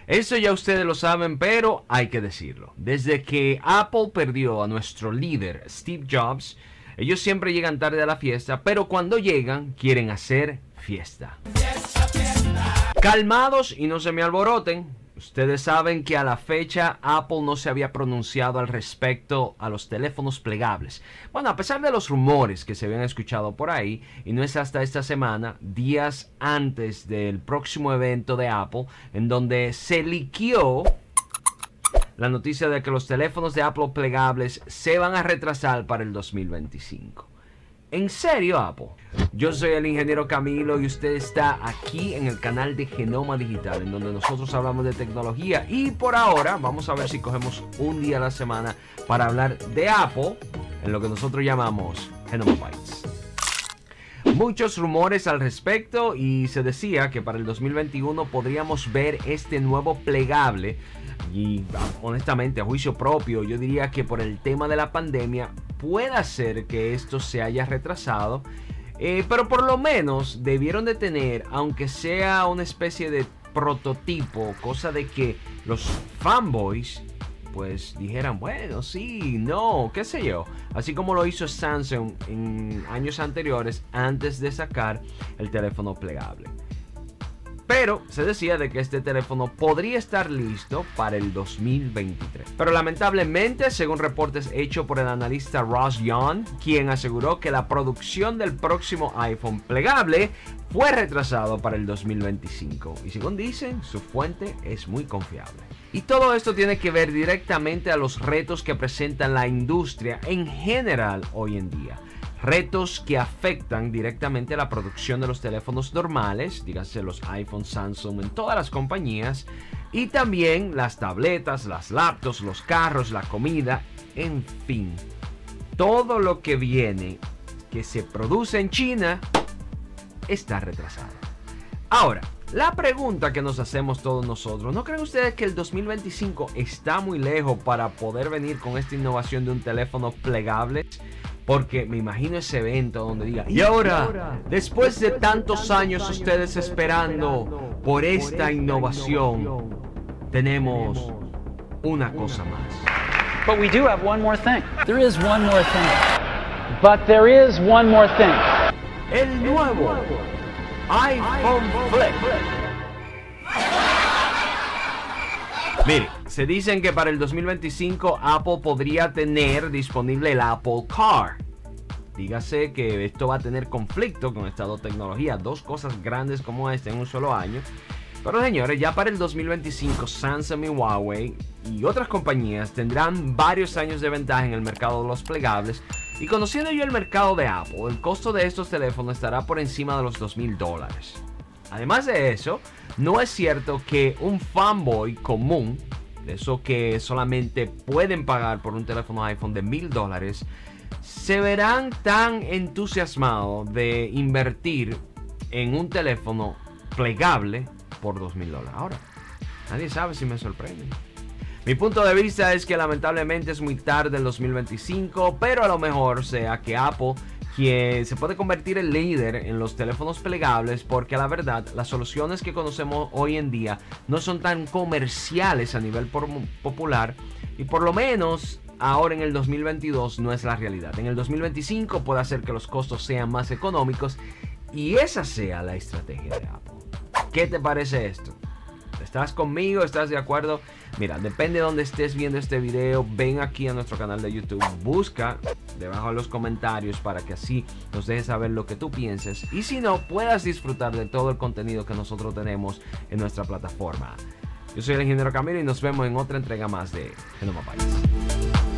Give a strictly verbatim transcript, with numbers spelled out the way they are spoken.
Eso ya ustedes lo saben, pero hay que decirlo. Desde que Apple perdió a nuestro líder, Steve Jobs, ellos siempre llegan tarde a la fiesta, pero cuando llegan, quieren hacer fiesta. Calmados y no se me alboroten. Ustedes saben que a la fecha Apple no se había pronunciado al respecto a los teléfonos plegables. Bueno, a pesar de los rumores que se habían escuchado por ahí, y no es hasta esta semana, días antes del próximo evento de Apple, en donde se liqueó la noticia de que los teléfonos de Apple plegables se van a retrasar para el dos mil veinticinco. ¿En serio, Apple? Yo soy el ingeniero Camilo y usted está aquí en el canal de Genoma Digital, en donde nosotros hablamos de tecnología. Y por ahora vamos a ver si cogemos un día a la semana para hablar de Apple en lo que nosotros llamamos Genoma Bytes. Muchos rumores al respecto y se decía que para el dos mil veintiuno podríamos ver este nuevo plegable. Y honestamente, a juicio propio, yo diría que por el tema de la pandemia puede ser que esto se haya retrasado, eh, pero por lo menos debieron de tener, aunque sea una especie de prototipo, cosa de que los fanboys pues dijeran, bueno, sí, no, qué sé yo, así como lo hizo Samsung en años anteriores antes de sacar el teléfono plegable. Pero se decía de que este teléfono podría estar listo para el dos mil veintitrés. Pero lamentablemente, según reportes hechos por el analista Ross Young, quien aseguró que la producción del próximo iPhone plegable fue retrasado para el dos mil veinticinco. Y según dicen, su fuente es muy confiable. Y todo esto tiene que ver directamente a los retos que presenta la industria en general hoy en día. Retos que afectan directamente a la producción de los teléfonos normales, díganse los iPhone, Samsung, en todas las compañías, y también las tabletas, las laptops, los carros, la comida, en fin. Todo lo que viene, que se produce en China, está retrasado. Ahora, la pregunta que nos hacemos todos nosotros, ¿no creen ustedes que el dos mil veinticinco está muy lejos para poder venir con esta innovación de un teléfono plegable? Porque me imagino ese evento donde diga, y ahora, después de tantos años ustedes esperando por esta innovación, tenemos una cosa más. But we do have one more thing. There is one more thing. But there is one more thing. El nuevo iPhone Flip. Mire, se dicen que para el dos mil veinticinco Apple podría tener disponible el Apple Car. Dígase que esto va a tener conflicto con esta tecnología, dos cosas grandes como esta en un solo año. Pero señores, ya para el dos mil veinticinco Samsung y Huawei y otras compañías tendrán varios años de ventaja en el mercado de los plegables. Y conociendo yo el mercado de Apple, el costo de estos teléfonos estará por encima de los dos mil dólares. Además de eso, no es cierto que un fanboy común, de eso que solamente pueden pagar por un teléfono iPhone de mil dólares, se verán tan entusiasmados de invertir en un teléfono plegable por dos mil dólares. Ahora, nadie sabe si me sorprende. Mi punto de vista es que lamentablemente es muy tarde el dos mil veinticinco, pero a lo mejor sea que Apple, quien se puede convertir en líder en los teléfonos plegables, porque la verdad las soluciones que conocemos hoy en día no son tan comerciales a nivel por, popular, y por lo menos ahora en el dos mil veintidós no es la realidad. En el dos mil veinticinco puede hacer que los costos sean más económicos y esa sea la estrategia de Apple. ¿Qué te parece esto? ¿Estás conmigo? ¿Estás de acuerdo? Mira, depende de donde estés viendo este video, ven aquí a nuestro canal de YouTube, busca debajo de los comentarios para que así nos dejes saber lo que tú pienses. Y si no, puedas disfrutar de todo el contenido que nosotros tenemos en nuestra plataforma. Yo soy el ingeniero Camilo y nos vemos en otra entrega más de Genoma Bytes.